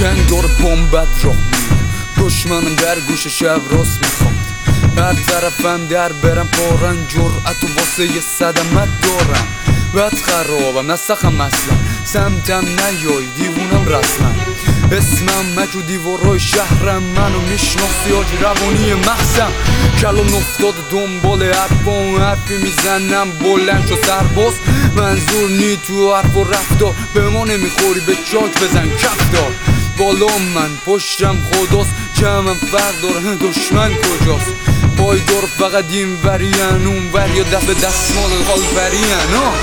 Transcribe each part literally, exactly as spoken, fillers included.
جنگ دور بمبت راه میاد، دشمنم در گوش شب راست میخواد. هر طرفم در برم پارن، جرأت و واسه یه صدمت دارم. بد خرابم نسخم اصلا، سمتم نیای دیوونم رسما. اسمم مجو دیوارای شهرم، منو میشناسی آج روانی مخصم. کلون افتاد دنبال حرفام، حرفی میزنم بلند شو سرباز. منظور نی تو حرف و رفتار، به ما نمیخوری به چاک بزن کفتار. بالا من پشتم خداست، جمعم فرق داره دشمن کجاست. پایدار فقط این ورین اون ور، یا دست به دستمال حال برین آه.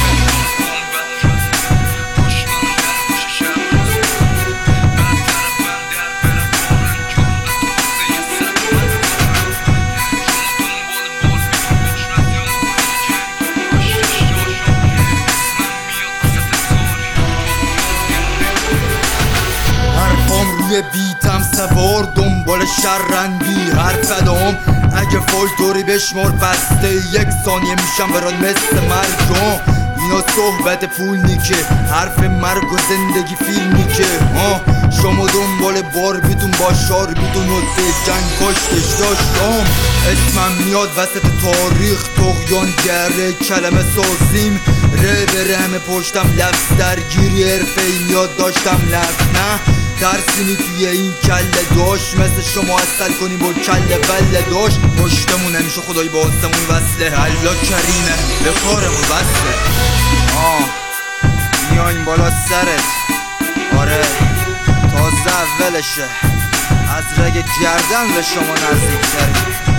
روی بیتم سوار دنبال شرندی حرف ادام. اگه فولتوری بشمار بسته یک ثانیه میشم برات مثل مرگم. اینا صحبت پول نیکه، حرف مرگ و زندگی فیلمی که آه. شما دنبال بار بیدون با شار بیدون و جنگ کشتش داشتم. اسمم میاد وسط تاریخ، طغیان گره کلمه سازیم. ره به همه پشتم لفظ درگیری حرفه‌ای میاد داشتم لفظ نه. ترسینی توی این کله داشت، مثل شما اصل کنیم با کله بله داشت. پشتمون همیشه خدای با آسمون وصله، الله کریمه به کارمون وصله. آه میایم بالا سرت، آره تازه اولشه، از رگ گردن به شما نزدیکتر.